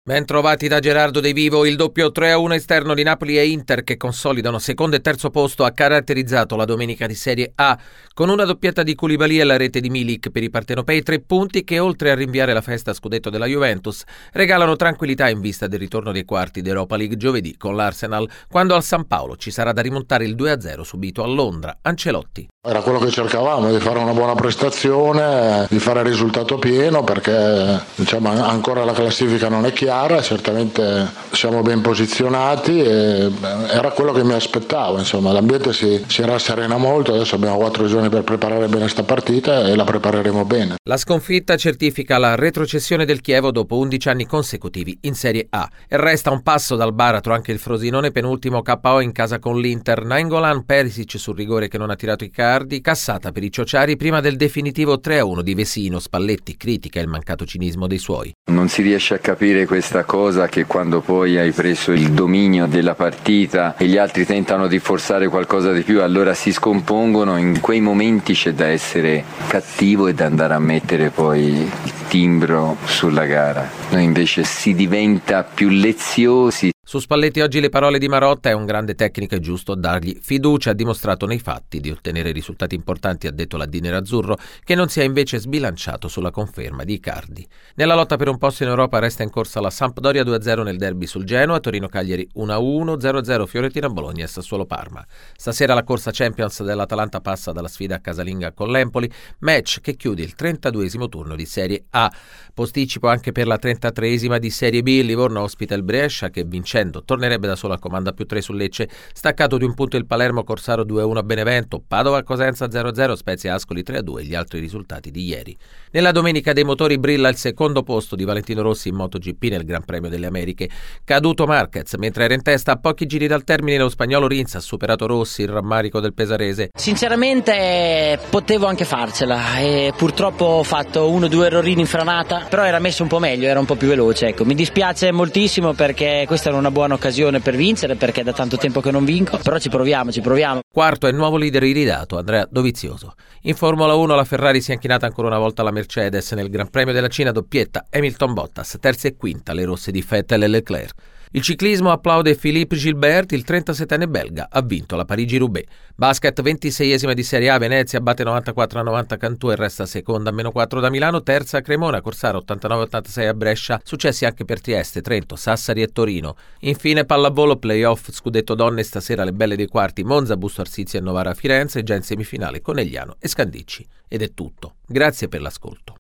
Ben trovati da Gerardo De Vivo. Il doppio 3-1 esterno di Napoli e Inter, che consolidano secondo e terzo posto, ha caratterizzato la domenica di Serie A, con una doppietta di Koulibaly e la rete di Milik per i partenopei, 3 punti che, oltre a rinviare la festa a scudetto della Juventus, regalano tranquillità in vista del ritorno dei quarti d'Europa League giovedì con l'Arsenal, quando al San Paolo ci sarà da rimontare il 2-0 subito a Londra. Ancelotti. Era quello che cercavamo, di fare una buona prestazione, di fare il risultato pieno, perché ancora la classifica non è chiara, certamente siamo ben posizionati e era quello che mi aspettavo. L'ambiente si rasserena molto, adesso abbiamo 4 giorni per preparare bene questa partita e la prepareremo bene. La sconfitta certifica la retrocessione del Chievo dopo 11 anni consecutivi in Serie A e resta un passo dal baratro anche il Frosinone, penultimo KO in casa con l'Inter. Nainggolan, Perisic sul rigore che non ha tirato i cardi, cassata per i ciociari prima del definitivo 3-1 di Vesino. Spalletti critica il mancato cinismo dei suoi. Non si riesce a capire questa cosa che quando poi hai preso il dominio della partita e gli altri tentano di forzare qualcosa di più, allora si scompongono. In quei momenti c'è da essere cattivo e da andare a mettere poi il timbro sulla gara. Noi invece si diventa più leziosi. Su Spalletti oggi le parole di Marotta: è un grande tecnico, è giusto dargli fiducia, ha dimostrato nei fatti di ottenere risultati importanti, ha detto l'Addì nerazzurro, che non si è invece sbilanciato sulla conferma di Icardi. Nella lotta per un posto in Europa resta in corsa la Sampdoria 2-0 nel derby sul Genoa, Torino-Cagliari 1-1, 0-0 Fiorentina-Bologna e Sassuolo-Parma. Stasera la corsa Champions dell'Atalanta passa dalla sfida casalinga con l'Empoli, match che chiude il 32esimo turno di Serie A. Posticipo anche per la 33esima di Serie B, il Livorno ospita il Brescia che vincendo tornerebbe da solo al comando a +3 sul Lecce, staccato di un punto il Palermo, Corsaro 2-1 a Benevento, Padova-Cosenza 0-0, Spezia-Ascoli 3-2 gli altri risultati di ieri. Nella domenica dei motori brilla il secondo posto di Valentino Rossi in MotoGP nel Gran Premio delle Americhe, caduto Marquez mentre era in testa a pochi giri dal termine. Lo spagnolo Rins ha superato Rossi, il rammarico del pesarese. Sinceramente potevo anche farcela e purtroppo ho fatto 1 o 2 errorini in frenata, però era messo un po' meglio, era un po' più veloce, ecco. Mi dispiace moltissimo perché questa era una buona occasione per vincere, perché è da tanto tempo che non vinco, però ci proviamo. Quarto è il nuovo leader iridato, Andrea Dovizioso. In Formula 1 la Ferrari si è inchinata ancora una volta alla Mercedes nel Gran Premio della Cina, doppietta Hamilton-Bottas, terza e quinta le rosse di Vettel e Leclerc. Il ciclismo applaude Philippe Gilbert, il 37enne belga ha vinto la Parigi-Roubaix. Basket, 26esima di Serie A, Venezia batte 94-90 Cantù e resta seconda, -4 da Milano, terza Cremona, Corsaro 89-86 a Brescia, successi anche per Trieste, Trento, Sassari e Torino. Infine pallavolo, playoff, scudetto donne, stasera le belle dei quarti, Monza, Busto Arsizio e Novara a Firenze, già in semifinale Conegliano e Scandicci. Ed è tutto. Grazie per l'ascolto.